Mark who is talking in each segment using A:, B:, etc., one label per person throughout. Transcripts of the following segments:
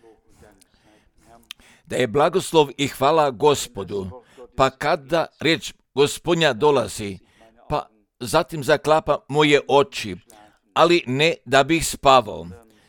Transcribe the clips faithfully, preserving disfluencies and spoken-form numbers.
A: Da je blagoslov i hvala Gospodu, pa kada riječ Gospodnja dolazi, pa zatim zaklapa moje oči, ali ne da bih spavao,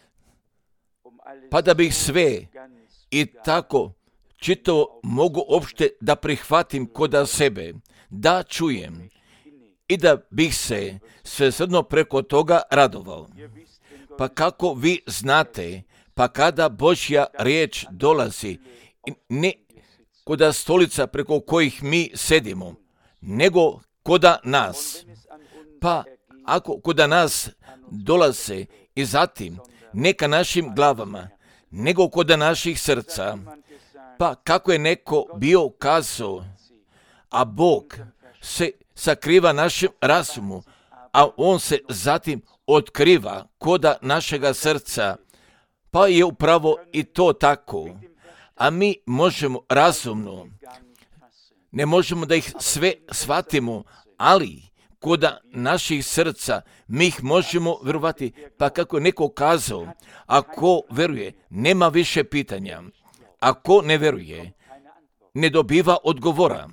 A: pa da bih sve i tako čito mogu opšte da prihvatim koda sebe, da čujem i da bih se svesrdno preko toga radovao. Pa kako vi znate, pa kada Božja riječ dolazi, ne koda stolica preko kojih mi sedimo, nego koda nas. Pa ako koda nas dolaze i zatim neka našim glavama, nego koda naših srca, pa kako je neko bio kazao, a Bog se sakriva našem razumu, a on se zatim otkriva koda našega srca, pa je upravo i to tako. A mi možemo razumno, ne možemo da ih sve shvatimo, ali koda naših srca mi ih možemo vjerovati, pa kako je neko kazao, ako veruje, nema više pitanja. Ako ne veruje, ne dobiva odgovora.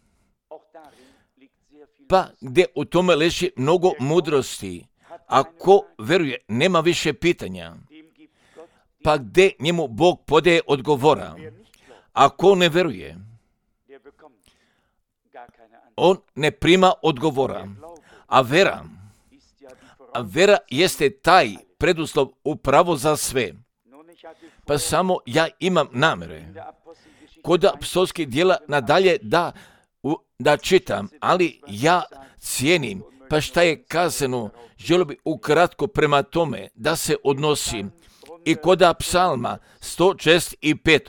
A: Pa gdje u tome leži mnogo mudrosti. Ako veruje, nema više pitanja. Pa gdje njemu Bog podaje odgovora. Ako ne veruje, on ne prima odgovora. A vera, a vera jeste taj preduslov upravo za sve. Pa samo ja imam namere kod apostolskih djela nadalje da, da čitam, ali ja cijenim, pa šta je kazano, želio bi ukratko prema tome da se odnosi i kod psalma sto šezdeset pet.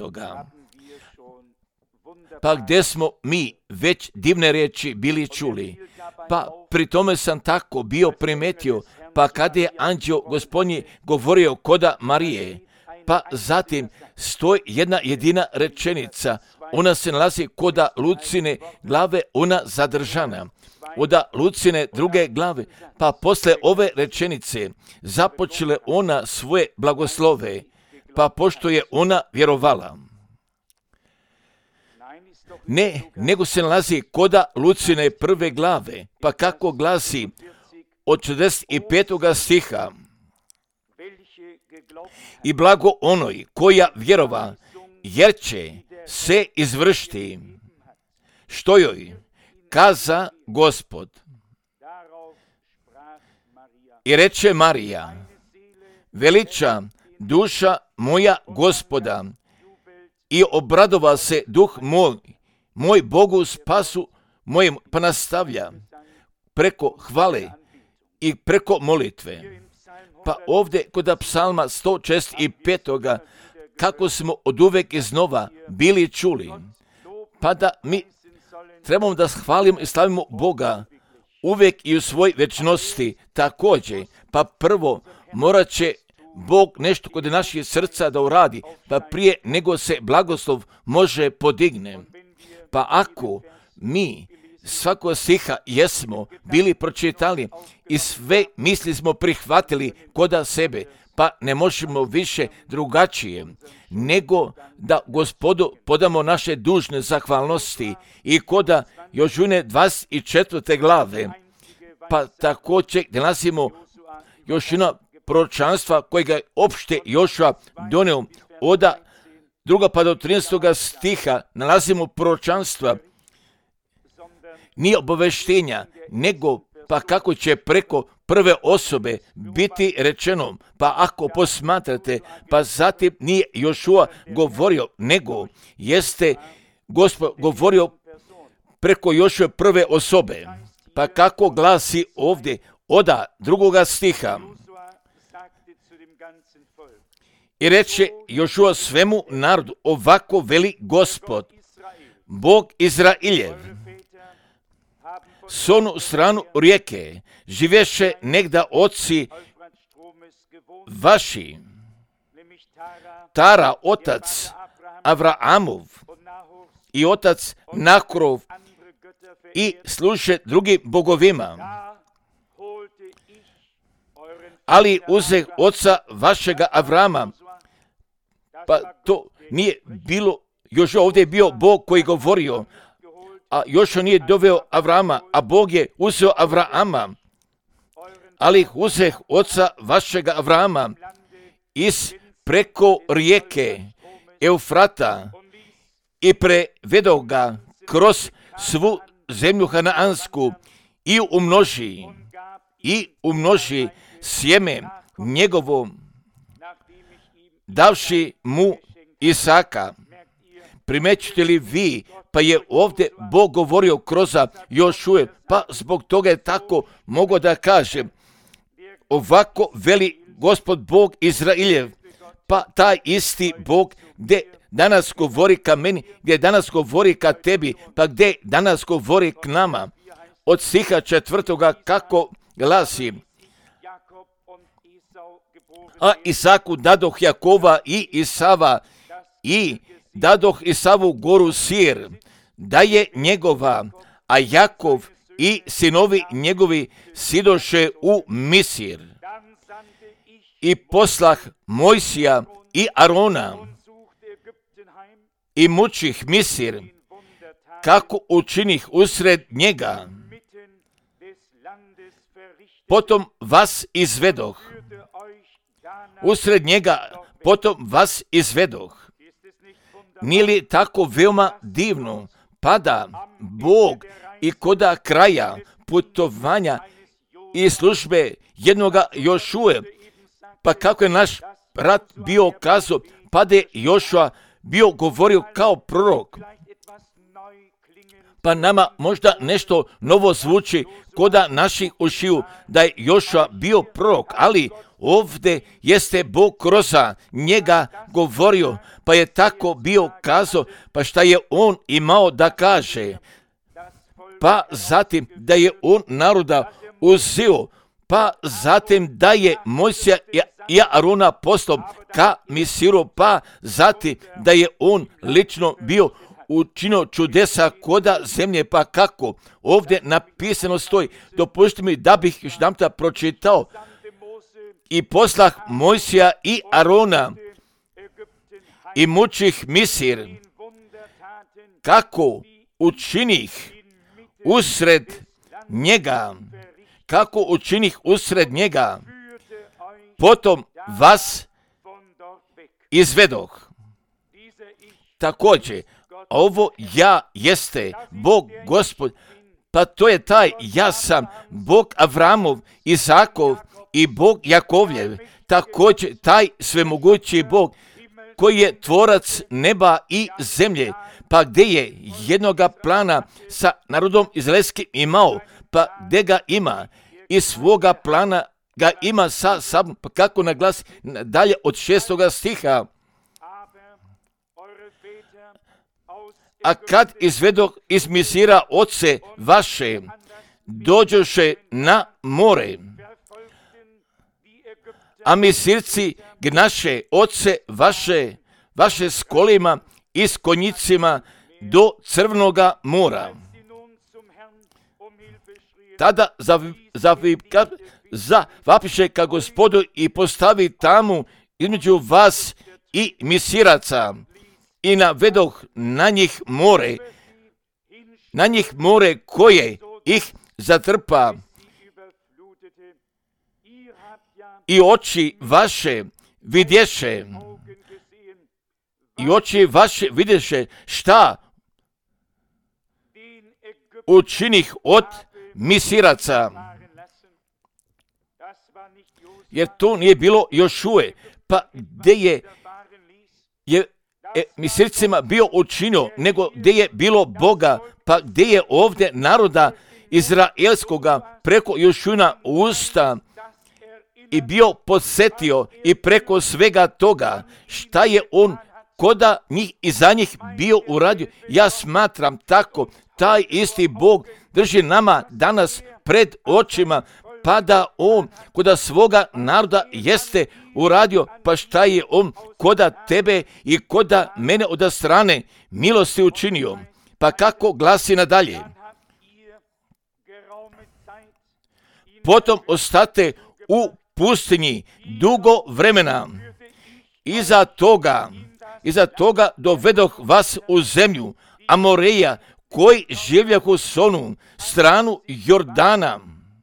A: Pa gdje smo mi već divne riječi bili čuli, pa pri tome sam tako bio primetio, pa kada je anđeo Gospodnji govorio koda Marije, pa zatim stoji jedna jedina rečenica, ona se nalazi koda Lucine glave, ona zadržana. Oda Lucine druge glave, pa posle ove rečenice započele ona svoje blagoslove, pa pošto je ona vjerovala. Ne, nego se nalazi koda Lucine prve glave, pa kako glasi od četrdeset petog stiha. I blago onoj koja vjerova, jer će se izvršiti što joj kaza Gospod. I reče Marija, veliča duša moja Gospoda i obradova se duh moj, moj Bogu spasu mojem, pa nastavlja preko hvale i preko molitve. Pa ovdje kod psalma sto šezdeset pet. kako smo od uvek iznova bili čuli, pa da mi trebamo da hvalimo i slavimo Boga uvek i u svoj večnosti također. Pa prvo morat će Bog nešto kod naših srca da uradi, pa prije nego se blagoslov može podigne. Pa ako mi svako stiha jesmo bili pročitali i sve misli smo prihvatili koda sebe, pa ne možemo više drugačije nego da Gospodu podamo naše dužne zahvalnosti i koda Jožune dvadeset četvrte glave, pa također gdje nalazimo još jedno proročanstva kojega je opšte Jošua donio oda druga pa do trinaestoga stiha nalazimo proročanstva, nije obaveštenja, nego pa kako će preko prve osobe biti rečeno, pa ako posmatrate, pa zatim nije Jošua govorio, nego jeste Gospod govorio preko Jošue prve osobe, pa kako glasi ovdje oda drugoga stiha. I reče Jošua svemu narodu, ovako veli Gospod, Bog Izrailjev, s onu stranu rijeke živješe negda oci vaši, Tara, otac Avraamov i otac Nakorov, i služe drugim bogovima. Ali uzeh oca vašega Avrama, Pa to nije bilo, još ovdje je bio Bog koji govorio, a još on nije doveo Avrama, a Bog je uzeo Avrama, ali ih uzeh oca vašega Avrama iz preko rijeke Eufrata i prevedo ga kroz svu zemlju Hanaansku i umnoži, i umnoži sjeme njegovo, davši mu Isaka. Primećete li vi, pa je ovdje Bog govorio kroz Jošue, pa zbog toga je tako mogo da kaže, ovako veli Gospod Bog Izraeljev, pa taj isti Bog gdje danas govori ka meni, gdje danas govori ka tebi, pa gdje danas govori k nama. Od stiha četvrtoga kako glasi, a Isaku dadoh Jakova i Isava i dadoh Isavu goru Sir, da je njegova, a Jakov i sinovi njegovi sidoše u Misir. I poslah Mojsija i Arona i mučih Misir, kako učinih usred njega. Potom vas izvedoh, usred njega, potom vas izvedoh. Nije li tako veoma divno, pa da Bog i koda kraja putovanja i službe jednoga Jošue, pa kako je naš brat bio kazao, pa da je Jošua bio govorio kao prorok. Pa nama možda nešto novo zvuči koda naših ušiju da je Jošua bio prorok, ali ovdje jeste Bog kroz njega govorio, pa je tako bio kazao, pa šta je on imao da kaže. Pa zatim da je on naroda uzeo, pa zatim da je Mojsija i Arona poslao ka Misiru, pa zatim da je on lično bio učinio čudesa koda zemlje, pa kako ovdje napisano stoji. Dopustite mi da bih još namta pročitao. I poslah Mojsija i Arona i mučih Misir, kako učinih usred njega, kako učinih usred njega, potom vas izvedoh. Također, ovo ja jeste Bog Gospod, pa to je taj ja sam Bog Avramov, Isakov i Bog Jakovljev, također taj svemogući Bog koji je tvorac neba i zemlje, pa gdje je jednoga plana sa narodom izraelskim imao, pa gdje ga ima i svoga plana ga ima sa sobom, pa kako naglasi dalje od šestoga stiha. A kad izvedoh iz Misira oce vaše, dođoše na more, a Misirci gnaše oce vaše, vaše s kolima i s konjicima do Crvnoga mora. Tada zavapiše ka Gospodu i postavi tamu između vas i Misiraca i navedoh na njih more, na njih more koje ih zatrpa. I oči vaše vidješe, i oči vaše vidješe šta učinih od Misiraca. Jer to nije bilo Jošue, pa gdje je, je e, Misircima bio učinio, nego gdje je bilo Boga, pa gdje je ovdje naroda Izraelskoga preko Jošuna usta i bio podsjetio i preko svega toga šta je on koda njih i za njih bio uradio. Ja smatram tako, taj isti Bog drži nama danas pred očima, pa da on koda svoga naroda jeste uradio, pa šta je on koda tebe i koda mene od strane milosti učinio. Pa kako glasi nadalje? Potom ostate u pustinji dugo vremena. Iza toga iza toga dovedoh vas u zemlju Amoreja, koji življahu s onu stranu Jordana.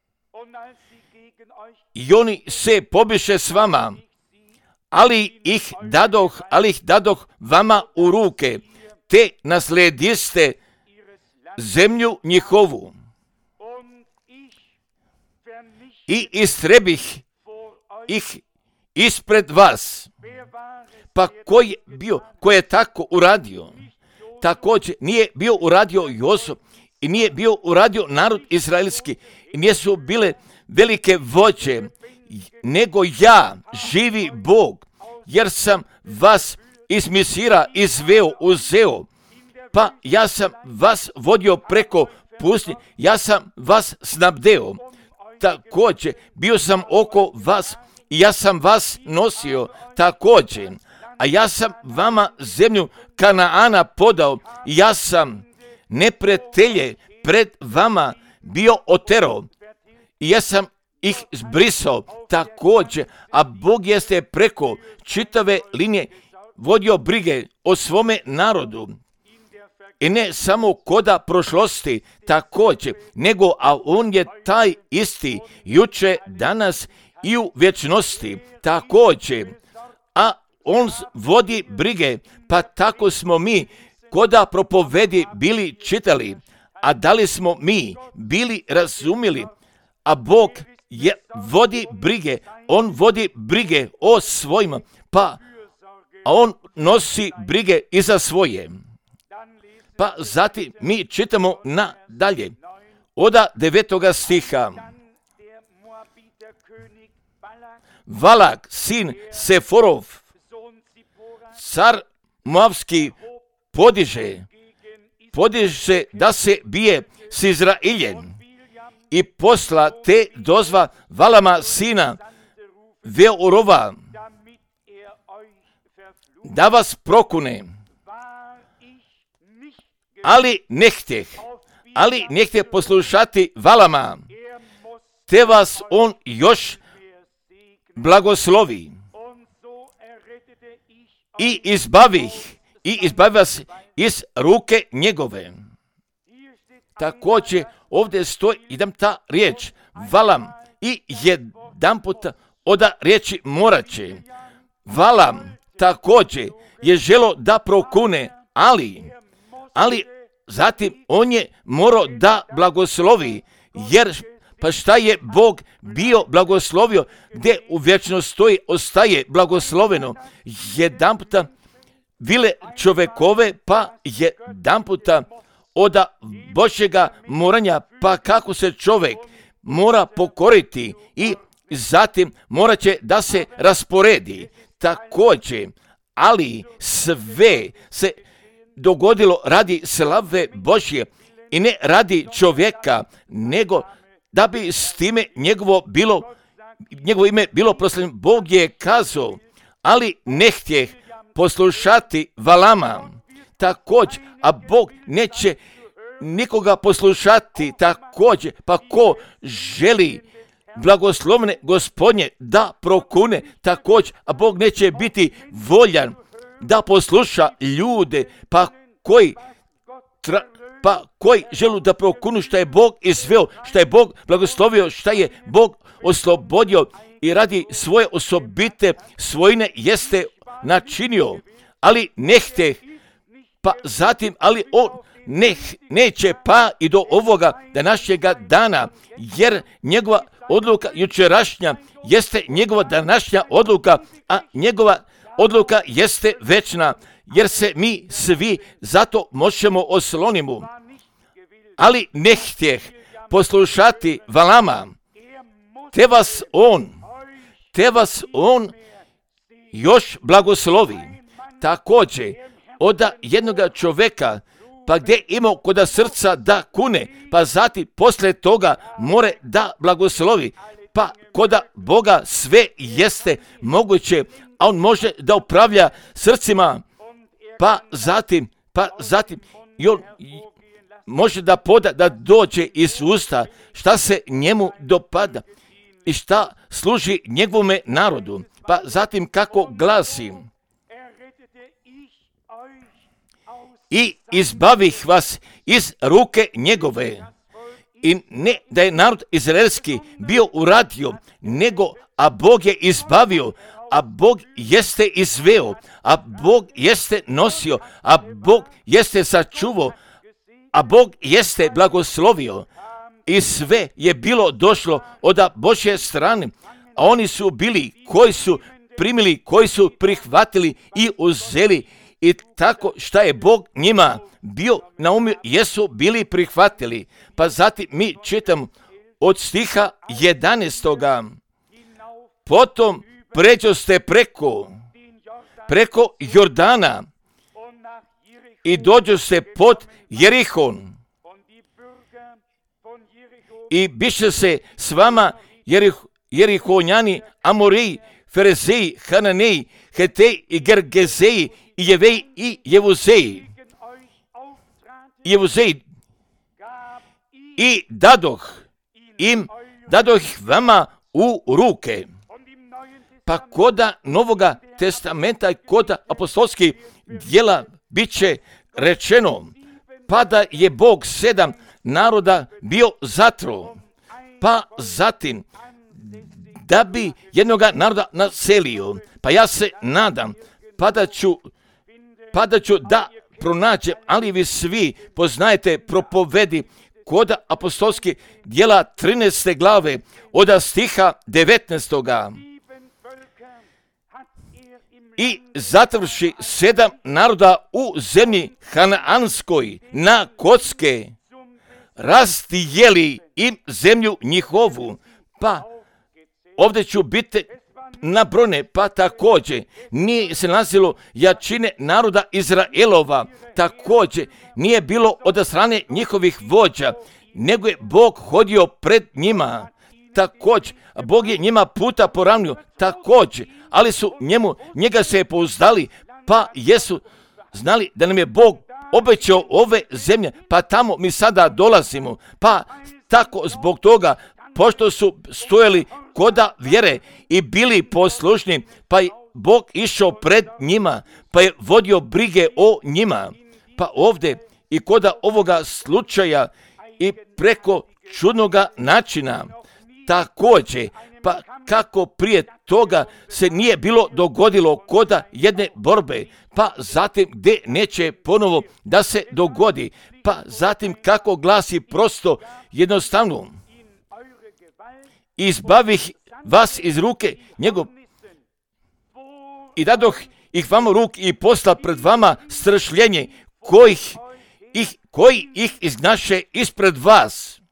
A: I oni se pobiše s vama, ali ih dadoh, ali ih dadoh vama u ruke, te naslediste zemlju njihovu. I istrebih ih ispred vas. Pa ko je bio, ko je tako uradio? Također nije bio uradio Josip i nije bio uradio narod izraelski i nisu bile velike vođe, nego ja, živi Bog, jer sam vas iz Misira izveo, uzeo, pa ja sam vas vodio preko pustinje, ja sam vas snabdeo. Također bio sam oko vas i ja sam vas nosio također, a ja sam vama zemlju Kanaana podao i ja sam neprijatelje pred vama bio oterao i ja sam ih zbrisao također, a Bog jeste preko čitave linije vodio brige o svome narodu. I ne samo koda prošlosti također, nego a on je taj isti juče, danas i u vječnosti također. A on vodi brige, pa tako smo mi koda propovedi bili čitali, a da li smo mi bili razumjeli, a Bog je vodi brige, on vodi brige o svojima, pa a on nosi brige i za svoje. Pa zatim mi čitamo nadalje, oda devetoga stiha. Valak, sin Seforov, car Moavski, podiže, podiže da se bije s Izraeljem i posla te dozva Valama, sina Beorova, da vas prokune. Ali ne htjeh, ali ne htjeh poslušati Valama, te vas on još blagoslovi. I izbavih, i izbavi vas iz ruke njegove. Također ovdje stoji idem ta riječ, Valam, i jedan puta oda riječi moraće. Valam također je želo da prokune, ali, ali zatim on je morao da blagoslovi, jer pa šta je Bog bio blagoslovio, gdje u vječnost stoji, ostaje blagosloveno. Jedan puta vile čovekove, pa jedan puta oda Božjega moranja, pa kako se čovjek mora pokoriti i zatim morat će da se rasporedi. Također, ali sve se dogodilo radi slave Božje i ne radi čovjeka, nego da bi s time njegovo bilo, njegovo ime bilo proslavljeno. Bog je kazao, ali ne htjeh poslušati Valama. Također, a Bog neće nikoga poslušati također, pa ko želi blagoslovne Gospodnje da prokune također, a Bog neće biti voljan da posluša ljude, pa koji tra, pa koji želu da prokunu šta je Bog izveo, šta je Bog blagoslovio, šta je Bog oslobodio i radi svoje osobite svojine jeste načinio, ali ne hteh, pa zatim, ali on ne, neće pa i do ovoga današnjega dana, jer njegova odluka jučerašnja jeste njegova današnja odluka, a njegova odluka jeste večna, jer se mi svi zato možemo oslonimo. Ali ne htjeh poslušati Valama, te vas on, te vas on još blagoslovi. Također, od jednoga čovjeka, pa gdje imao koda srca da kune, pa zatim poslije toga more da blagoslovi, pa koda Boga sve jeste moguće, a on može da upravlja srcima, pa zatim, pa zatim, i on može da poda, da dođe iz usta šta se njemu dopada i šta služi njegovome narodu, pa zatim kako glasi, i izbavih vas iz ruke njegove. I ne da je narod izraelski bio uradio, nego a Bog je izbavio, a Bog jeste izveo, a Bog jeste nosio, a Bog jeste sačuvao, a Bog jeste blagoslovio. I sve je bilo došlo od Božje strane, a oni su bili koji su primili, koji su prihvatili i uzeli. I tako šta je Bog njima bio naumio, jesu bili prihvatili. Pa zatim mi čitamo od stiha jedanaestoga. Potom pređoste preko, preko Jordana i dođoste pod Jerihon. I biše se s vama Jerih, Jerihonjani, Amoriji, Ferezeji, Hananeji, Hetej i Gergezeji i Jeveji i Jevuzeji. Jevuzeji. I dadoh im, dadoh ih vama u ruke. Pa koda Novoga testamenta i koda apostolskih djela bit će rečeno, pa da je Bog sedam naroda bio zatro, pa zatim da bi jednoga naroda naselio. Pa ja se nadam, pa da ću, pa da ću da pronađem, ali vi svi poznajete propovedi kod apostolskih djela trinaeste glave od stiha devetnaestoga. I zatrši sedam naroda u zemlji Hanaanskoj na kocke, rastijeli im zemlju njihovu. Pa ovdje ću biti nabrojene, pa također nije se nalazilo jačine naroda Izraelova, također nije bilo od strane njihovih vođa, nego je Bog hodio pred njima, također Bog je njima puta poravnio, također, ali su njemu, njega se pouzdali, pa jesu znali da nam je Bog obećao ove zemlje, pa tamo mi sada dolazimo, pa tako zbog toga, pošto su stojali koda vjere i bili poslušni, pa je Bog išao pred njima, pa je vodio brige o njima. Pa ovdje i koda ovoga slučaja i preko čudnoga načina, također, pa kako prije toga se nije bilo dogodilo koda jedne borbe, pa zatim gdje neće ponovo da se dogodi, pa zatim kako glasi prosto jednostavno, izbavih vas iz ruke njegov i dadoh ih vam u ruk i posla pred vama stršljenje kojih ih, koji ih izgnaše ispred vas.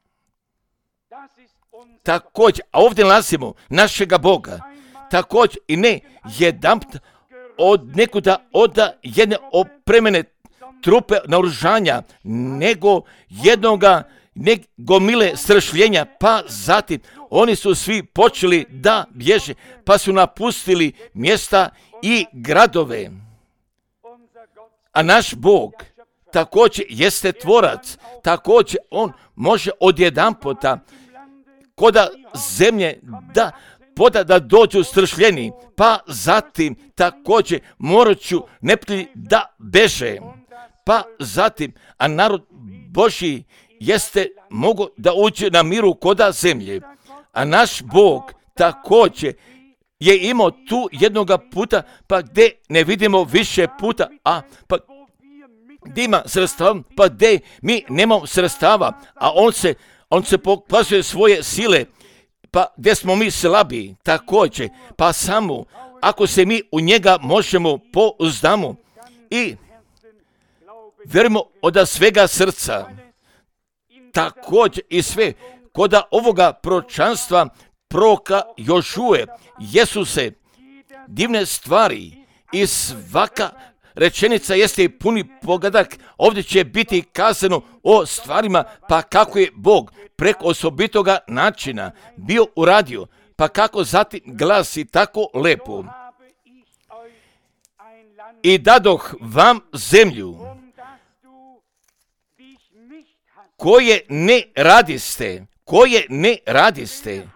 A: Također, a ovdje nalazimo našega Boga, također i ne jedan od nekuda od jedne opremene trupe naoružanja, nego jednoga ne gomile stršljenja, pa zatim oni su svi počeli da bježe, pa su napustili mjesta i gradove. A naš Bog također jeste tvorac, također on može odjedanputa koda zemlje da poda da dođu stršljeni, pa zatim također morat ću neprijatelji da beže, pa zatim, a narod Božji jeste mogu da uđe na miru koda zemlje, a naš Bog također je imao tu jednoga puta, pa gdje ne vidimo više puta, a pa gdje ima sredstava, pa gdje mi nemamo sredstava, a on se On se pokazuje svoje sile, pa gdje smo mi slabi, također, pa samo ako se mi u njega možemo pouzdamo i vjerujemo od svega srca, također i sve koda ovoga proročanstva proroka Jošue, jesu se divne stvari i svaka rečenica jeste puni pogadak, ovdje će biti kazano o stvarima, pa kako je Bog preko osobitoga načina bio uradio, pa kako zatim glasi tako lepo. I dadoh vam zemlju koje ne radiste, koje ne radiste,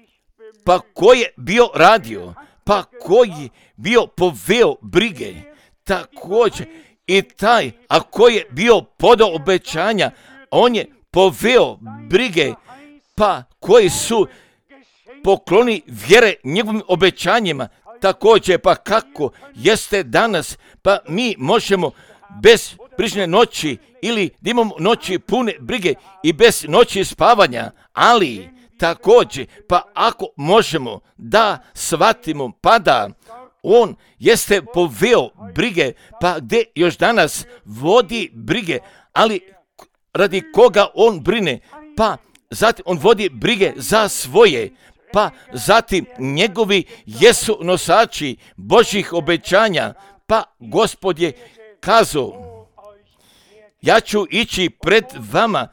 A: pa ko je bio radio, pa koji bio poveo brige, također i taj, a koji je bio podao obećanja, on je poveo brige, pa koji su pokloni vjere njegovim obećanjima. Također, pa kako jeste danas, pa mi možemo bez brižne noći ili da imamo noći pune brige i bez noći spavanja, ali također, pa ako možemo da shvatimo, pa da on jeste poveo brige, pa gdje još danas vodi brige, ali radi koga on brine, pa zatim on vodi brige za svoje, pa zatim njegovi jesu nosači Božjih obećanja, pa Gospod je kazao, ja ću ići pred vama,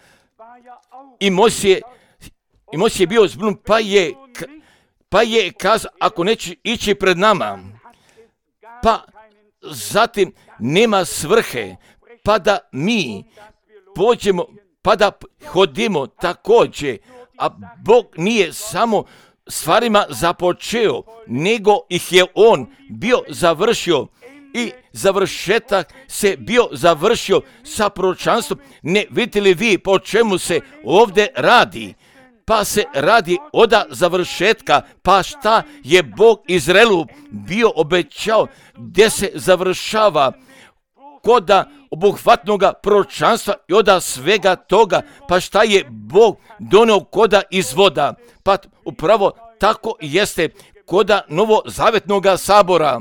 A: i Mojsije, i Mojsije je bio zbunut, pa je, pa je kazao, ako neće ići pred nama, pa zatim nema svrhe, pa da mi pođemo, pa da hodimo također, a Bog nije samo stvarima započeo, nego ih je on bio završio i završetak se bio završio sa proročanstvom. Ne vidite li vi po čemu se ovdje radi? Pa se radi od završetka, pa šta je Bog Izraelu bio obećao, gdje se završava koda obuhvatnoga proročanstva i od svega toga, pa šta je Bog donio koda izvoda, pa upravo tako jeste koda novozavjetnoga sabora,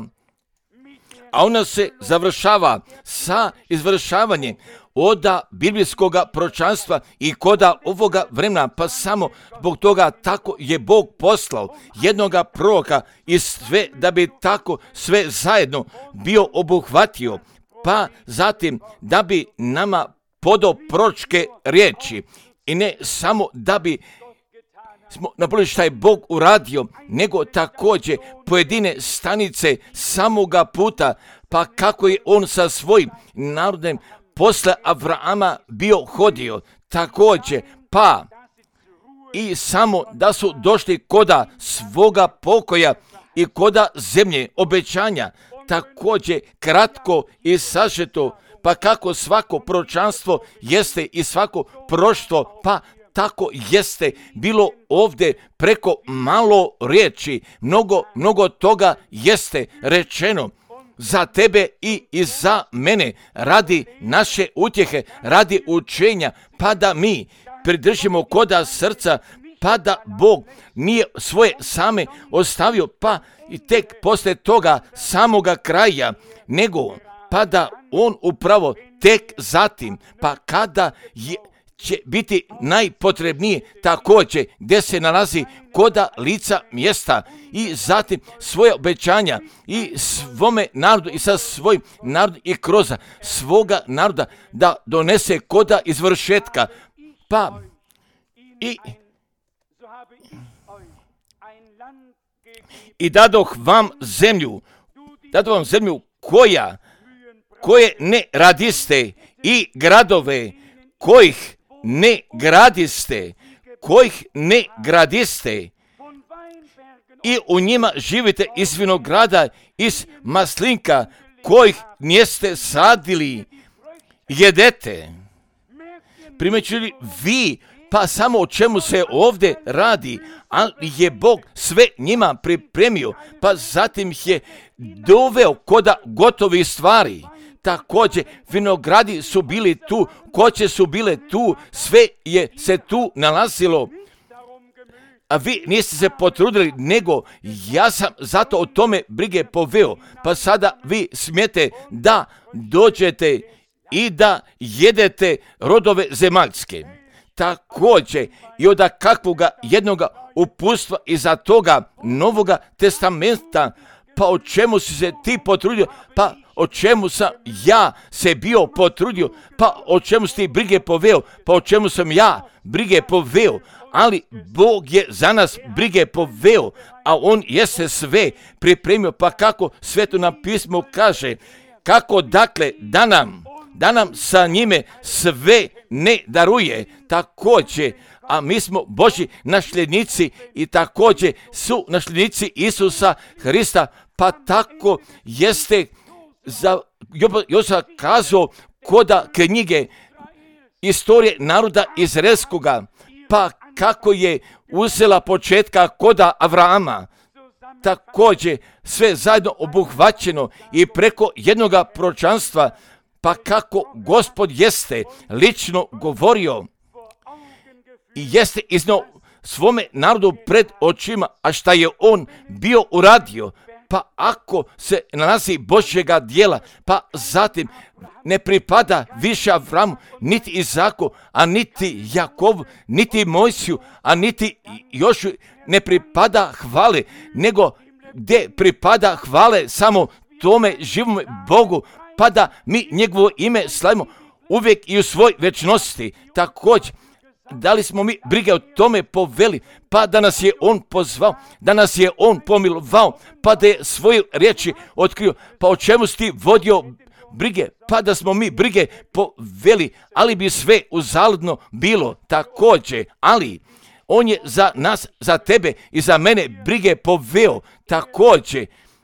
A: a ona se završava sa izvršavanjem oda biblijskoga proročanstva i koda ovoga vremena, pa samo zbog toga tako je Bog poslao jednoga proroka i sve da bi tako sve zajedno bio obuhvatio, pa zatim da bi nama podao proročke riječi i ne samo da bi smo napravili šta je Bog uradio, nego također pojedine stanice samoga puta, pa kako je on sa svojim narodom posle Avrama bio hodio, također, pa i samo da su došli koda svoga pokoja i koda zemlje obećanja, također kratko i sažeto, pa kako svako proročanstvo jeste i svako proroštvo, pa tako jeste bilo ovdje preko malo riječi, mnogo, mnogo toga jeste rečeno za tebe i, i za mene, radi naše utjehe, radi učenja, pa da mi pridržimo koda srca, pa da Bog nije svoje same ostavio, pa i tek poslije toga samoga kraja, nego pa da on upravo tek zatim, pa kada je će biti najpotrebnije također gdje se nalazi koda lica mjesta i zatim svoje obećanja i svome narodu i sa svojim narodom i kroz svoga naroda da donese koda izvršetka. Pa i, i dadoh vam zemlju, dadoh vam zemlju koja, koje ne radiste i gradove kojih ne gradiste, kojih ne gradiste i u njima živite iz vinograda, iz maslinka, kojih niste sadili, jedete. Primećuli vi, pa samo o čemu se ovdje radi, ali je Bog sve njima pripremio, pa zatim ih je doveo koda gotovih stvari. Također, vinogradi su bili tu, koće su bile tu, sve je se tu nalazilo. A vi niste se potrudili, nego ja sam zato o tome brige poveo. Pa sada vi smijete da dođete i da jedete rodove zemaljske. Također, i od kakvoga jednoga upustva iza toga Novoga testamenta, pa o čemu si se ti potrudio, pa o čemu sam ja se bio potrudio, pa o čemu si ti brige poveo, pa o čemu sam ja brige poveo, ali Bog je za nas brige poveo, a on jeste sve pripremio, pa kako Sveto nam pismo kaže, kako dakle da nam, da nam sa njime sve ne daruje, također, a mi smo Božji nasljednici i također su nasljednici Isusa Hrista, pa tako jeste za Josa kazao koda knjige istorije naroda izraelskoga, pa kako je uzela početka koda Avrama, također sve zajedno obuhvaćeno i preko jednoga proročanstva, pa kako Gospod jeste lično govorio i jeste iznio svome narodu pred očima, a šta je on bio uradio, pa ako se nalazi Božjega djela, pa zatim ne pripada više Avramu, niti Izaku, a niti Jakovu, niti Mojsiju, a niti Jošu ne pripada hvale, nego gdje pripada hvale samo tome živome Bogu, pa da mi njegovo ime slavimo uvijek i u svoj večnosti. Također, da li smo mi brige o tome poveli, pa da nas je on pozvao, da nas je on pomilovao, pa da je svoje riječi otkrio, pa o čemu si ti vodio brige, pa da smo mi brige poveli, ali bi sve uzaludno bilo također, ali on je za nas, za tebe i za mene brige poveo također.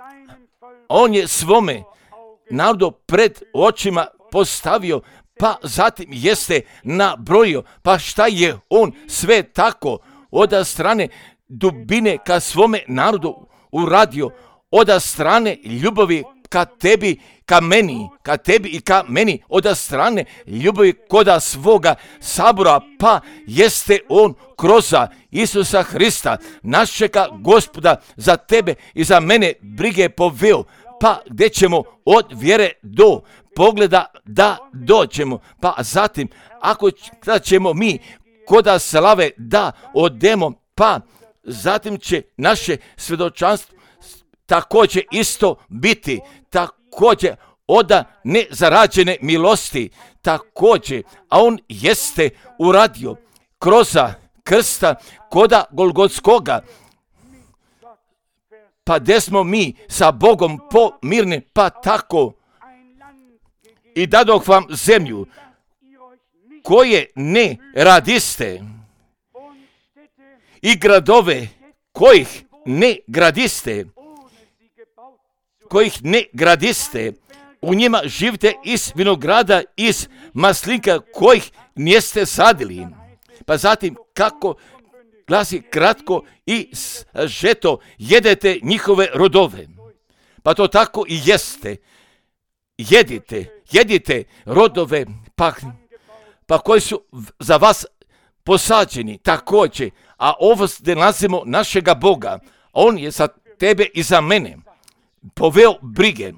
A: On je svome narodu pred očima postavio, pa zatim jeste nabrojio, pa šta je on sve tako od strane dubine ka svome narodu uradio, od strane ljubavi ka tebi, ka meni, ka tebi i ka meni, od strane ljubavi koda svoga sabora, pa jeste on kroz Isusa Hrista, našega Gospoda, za tebe i za mene brige poveo, pa gdje ćemo od vjere do pogleda da dođemo, pa zatim ako ćemo mi koda slave da odemo, pa zatim će naše svjedočanstvo također isto biti, također od nezarađene milosti, također, a on jeste uradio kroz krsta koda Golgotskoga, pa gdje smo mi sa Bogom pomirni, pa tako i dadoh vam zemlju koje ne radiste i gradove kojih ne gradiste, kojih ne gradiste, u njima živite iz vinograda, iz maslinka kojih niste sadili. Pa zatim kako glasi kratko i žeto jedete njihove rodove. Pa to tako i jeste. Jedite, jedite rodove, pa, pa koji su za vas posađeni također, a ovo gdje nalazimo našega Boga, on je za tebe i za mene poveo brige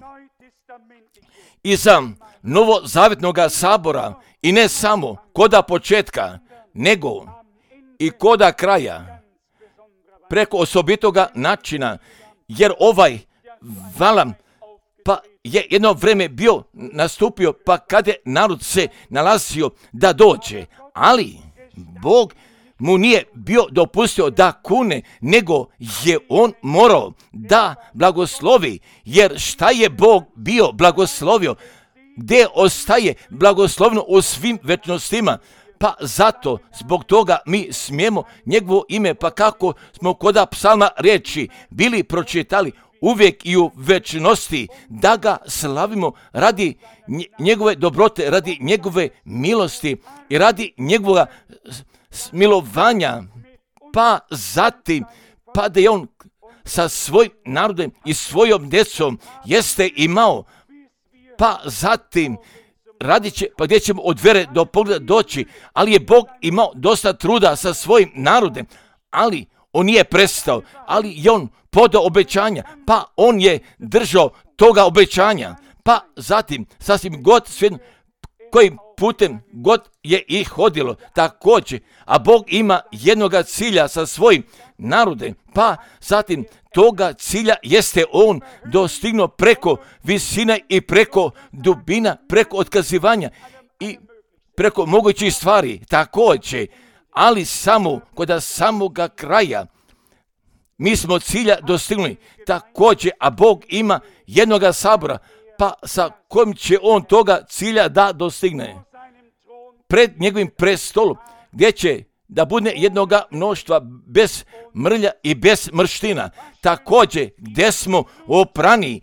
A: i za novozavjetnoga sabora, i ne samo koda početka, nego i koda kraja, preko osobitoga načina, jer ovaj valam pa je jedno vrijeme bio nastupio, pa kad je narod se nalazio da dođe, ali Bog mu nije bio dopustio da kune, nego je on morao da blagoslovi, jer šta je Bog bio blagoslovio, gdje ostaje blagoslovno u svim večnostima, pa zato zbog toga mi smijemo njegovo ime, pa kako smo koda psalma riječi bili pročitali, uvijek i u večnosti da ga slavimo radi njegove dobrote, radi njegove milosti i radi njegova smilovanja, pa zatim pa da je on sa svojim narodom i svojom djecom jeste imao, pa zatim radit će, pa gdje ćemo od vere do pogleda doći, ali je Bog imao dosta truda sa svojim narodom, ali on nije prestao, ali je on podao obećanja, pa on je držao toga obećanja, pa zatim sasvim god svijedno kojim putem god je i hodilo također, a Bog ima jednoga cilja sa svojim narodom, pa zatim toga cilja jeste on dostignuo preko visine i preko dubina, preko otkazivanja i preko mogućih stvari također, ali samo kod samoga kraja mi smo cilja dostignuli također, a Bog ima jednoga sabora, pa sa kojim će on toga cilja da dostigne. Pred njegovim prestolom, gdje će da bude jednoga mnoštva bez mrlja i bez mrština. Također, gdje smo oprani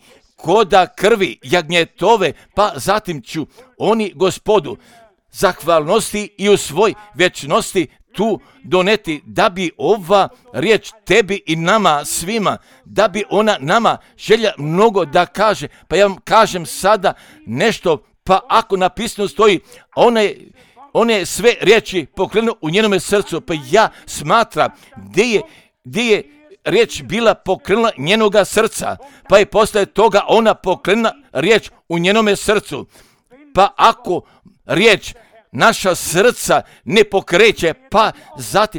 A: koda krvi jagnjetove, pa zatim ću oni Gospodu zahvalnosti i u svoj vječnosti tu doneti, da bi ova riječ tebi i nama svima, da bi ona nama želja mnogo da kaže. Pa ja vam kažem sada nešto, pa ako napisano stoji, one, one sve riječi pokrenu u njenome srcu, pa ja smatram gdje je, gdje je riječ bila pokrenula njenoga srca, pa je posle toga ona pokrenula riječ u njenome srcu. Pa ako riječ naša srca ne pokreće, pa zatim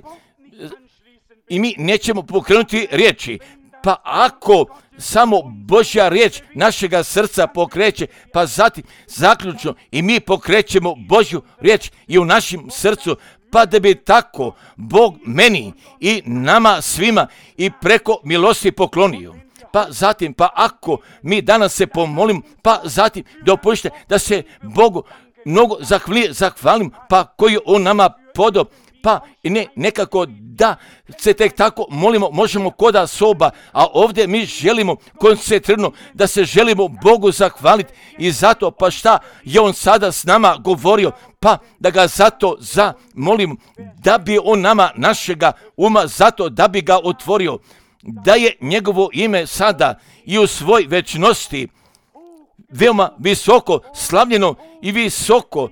A: i mi nećemo pokrenuti riječi. Pa ako samo Božja riječ našega srca pokreće, pa zatim zaključno i mi pokrećemo Božju riječ i u našem srcu, pa da bi tako Bog meni i nama svima i preko milosti poklonio. Pa zatim, pa ako mi danas se pomolimo, pa zatim dopušte da se Bogu mnogo zahvalim, zahvalim, pa koji on nama podao, pa ne nekako da se tek tako molimo, možemo koda soba, a ovdje mi želimo koncentrirano da se želimo Bogu zahvaliti i zato pa šta je on sada s nama govorio, pa da ga zato zamolimo, da bi on nama našega uma, zato da bi ga otvorio, da je njegovo ime sada i u svoj večnosti veoma visoko slavljeno i visoko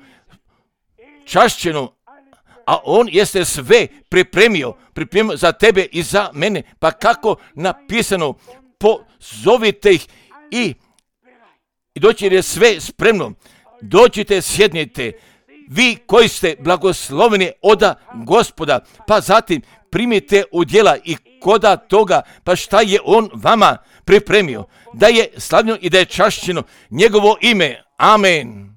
A: čašćeno, a on jeste sve pripremio, pripremio za tebe i za mene. Pa kako napisano, pozovite ih i, i doći jer je sve spremno. Dođite, sjednite, vi koji ste blagosloveni oda Gospoda, pa zatim primite u djela i koda toga, pa šta je on vama pripremio, da je slavljeno i da je čašćeno njegovo ime. Amen.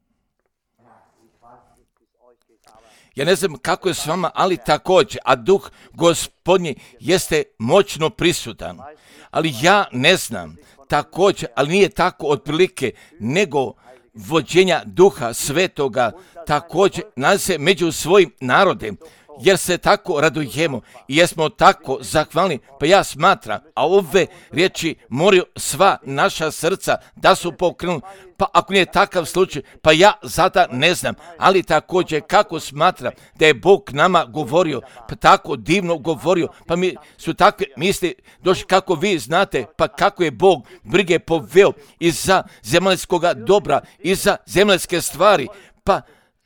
A: Ja ne znam kako je s vama, ali također, a duh Gospodnji jeste moćno prisutan. Ali ja ne znam također, ali nije tako otprilike, nego vođenja duha svetoga također nalazi se među svojim narodem, jer se tako radujemo i jesmo tako zahvalni. Pa ja smatram, a ove riječi moraju sva naša srca da su pokrenuli. Pa ako nije takav slučaj, pa ja zada ne znam, ali također kako smatram da je Bog nama govorio, pa tako divno govorio, pa mi su takve misli došli kako vi znate, pa kako je Bog brige poveo i za zemaljskoga dobra i za zemaljske stvari, pa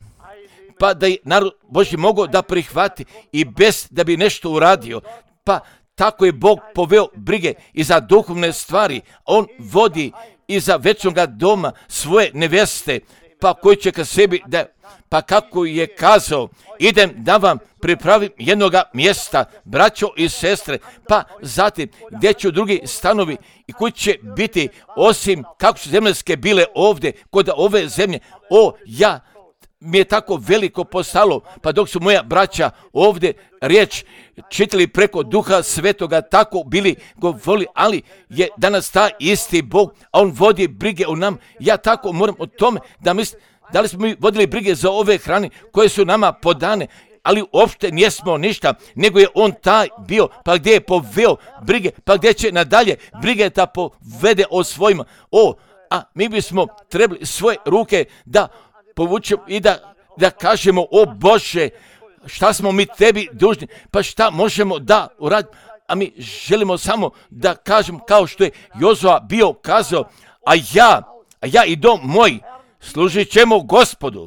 A: pa da je narod Božji mogao da prihvati i bez da bi nešto uradio. Pa tako je Bog poveo brige i za duhovne stvari. On vodi i za večnoga doma svoje neveste, pa koji će ka sebi da, pa kako je kazao, idem da vam pripravim jednoga mjesta, braćo i sestre, pa zatim gdje će drugi stanovi i koji će biti osim kako su zemaljske bile ovdje kod ove zemlje. O, ja mi je tako veliko postalo, pa dok su moja braća ovdje riječ čitali preko duha svetoga, tako bili govorili, ali je danas ta isti Bog, a on vodi brige o nam. Ja tako moram o tome da mislim, da li smo mi vodili brige za ove hrane koje su nama podane, ali uopšte nijesmo ništa, nego je on taj bio, pa gdje je poveo brige, pa gdje će nadalje brige da povede o svojima. O, a mi bismo trebali svoje ruke da povučemo i da, da kažemo, o Bože, šta smo mi tebi dužni, pa šta možemo da uradimo, a mi želimo samo da kažem kao što je Jozua bio kazao, a ja, a ja i dom moj služit ćemo Gospodu.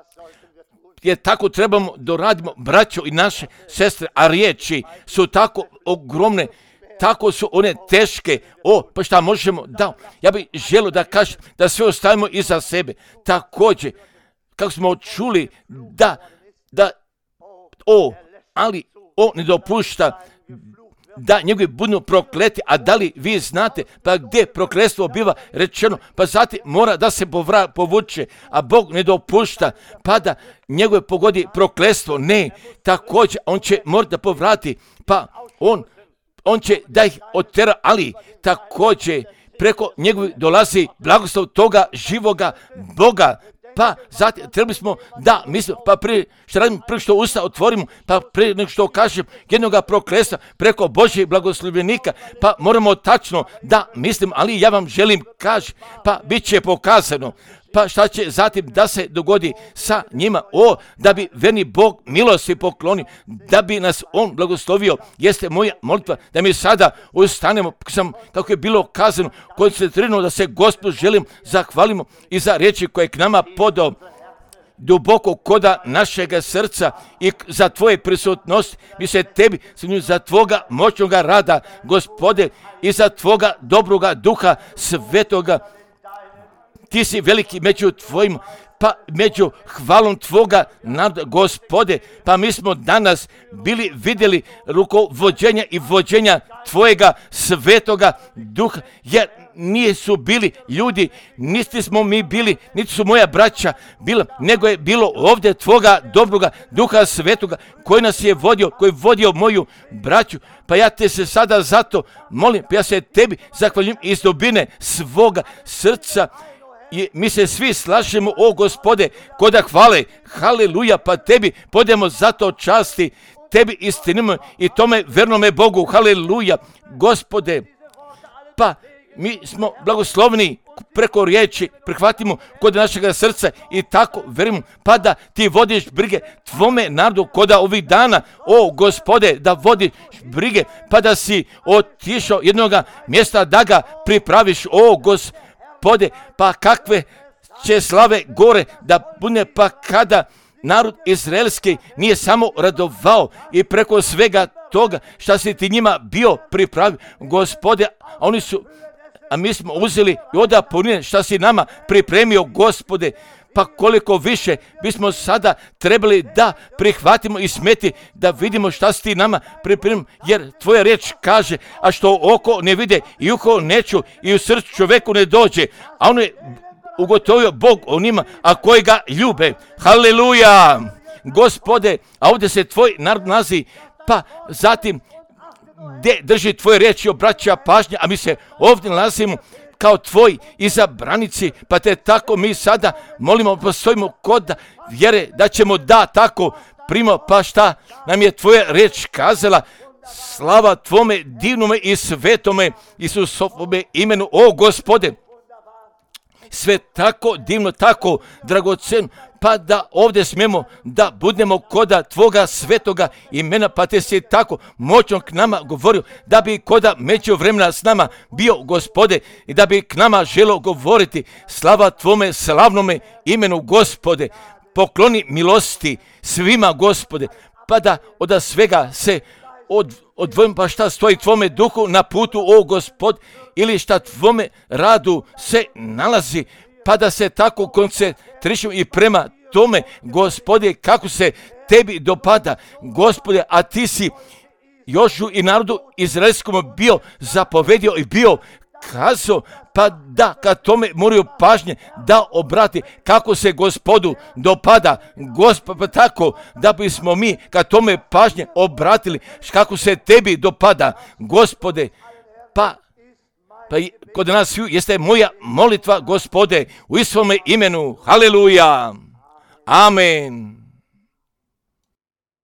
A: Jer tako trebamo da radimo, braćo i naše sestre, a riječi su tako ogromne, tako su one teške, o, pa šta možemo da, ja bih želio da kažem da sve ostavimo iza sebe, također, kako smo čuli, da, da, o, ali on ne dopušta da njegovi budu prokleti, a da li vi znate, pa gdje prokletstvo biva rečeno, pa zatim mora da se povra, povuče, a Bog ne dopušta, pa da njegove pogodi prokletstvo, ne, također, on će mora da povrati, pa on, on će da ih otera, ali također preko njegovi dolazi blagoslov toga živoga Boga, Pa zatim trebali smo da mislimo, pa prije što radim, prije što usta otvorimo, pa prije nego što kažem jednoga prokletstva preko Božjeg blagoslovljenika, pa moramo tačno da mislim, ali ja vam želim kaži, pa bit će pokazano. Pa šta će zatim da se dogodi sa njima? O, da bi verni Bog milosti poklonio, da bi nas On blagoslovio, jeste moja molitva, da mi sada ustanemo, sam, kako je bilo kazano, koncentrirano da se Gospodu želim zahvalimo i za riječi koje je k nama podao duboko koda našega srca i za tvoje prisutnosti. Mi se tebi, za tvoga moćnoga rada, Gospode, i za tvoga dobroga duha svetoga. Ti si veliki među tvojim, pa među hvalom tvoga naroda, Gospode, pa mi smo danas bili vidjeli rukovođenja i vođenja tvojega svetoga duha, jer nije su bili ljudi, niti smo mi bili, niti su moja braća bila, nego je bilo ovdje tvoga dobroga duha svetoga koji nas je vodio, koji je vodio moju braću. Pa ja te se sada zato molim, pa ja se tebi zahvaljujem iz dubine svoga srca. I mi se svi slažemo, o Gospode, koda hvale, haleluja, pa tebi podemo zato časti, tebi istinimo i tome vernome Bogu, haleluja, Gospode. Pa mi smo blagoslovni preko riječi, prihvatimo kod našega srca i tako verimo, pa da ti vodiš brige tvome narodu koda ovih dana, o Gospode, da vodiš brige, pa da si otišao jednoga mjesta da ga pripraviš, o Gospode. Pode, pa kakve će slave gore da bude, pa kada narod izraelski nije samo radovao i preko svega toga šta si ti njima bio pripravio, Gospode, a oni su, a mi smo uzeli i onda punine šta si nama pripremio, Gospode, pa koliko više bismo sada trebali da prihvatimo i smeti da vidimo šta si ti nama pripremio, jer tvoja riječ kaže, a što oko ne vide i uho ne čuje i u srcu čovjeku ne dođe, a on je ugotovio Bog onima, a koji ga ljube. Haleluja, Gospode, a ovdje se tvoj narod nalazi, pa zatim gdje drži tvoje riječi, obraća pažnja, a mi se ovdje nalazimo kao tvoj izabranici, pa te tako mi sada molimo, postojimo kod vjere da ćemo da tako primo, pa šta nam je tvoja riječ kazala, slava tvome divnome i svetome Isusovome imenu, o Gospode, sve tako divno, tako dragoceno, pa da ovdje smijemo da budemo koda tvoga svetoga imena, pa te si tako moćno k nama govorio, da bi koda među vremena s nama bio, Gospode, i da bi k nama želo govoriti, slava tvome slavnome imenu, Gospode, pokloni milosti svima, Gospode, pa da od svega se od, odvojim, pa šta stoji tvome duhu na putu, o Gospod, ili šta tvome radu se nalazi, pa da se tako koncentrišemo i prema tome, Gospode, kako se tebi dopada, Gospode, a ti si Jošu i narodu izraelskom bio zapovedio i bio kazao, pa da kad tome moraju pažnje da obrati kako se Gospodu dopada, Gospod, pa tako da bismo mi kad tome pažnje obratili kako se tebi dopada, Gospode, pa Pa kod nas svi jeste moja molitva, Gospode, u svome imenu. Haleluja. Amen.